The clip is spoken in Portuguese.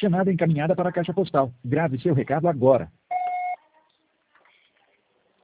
Chamada encaminhada para a caixa postal. Grave seu recado agora.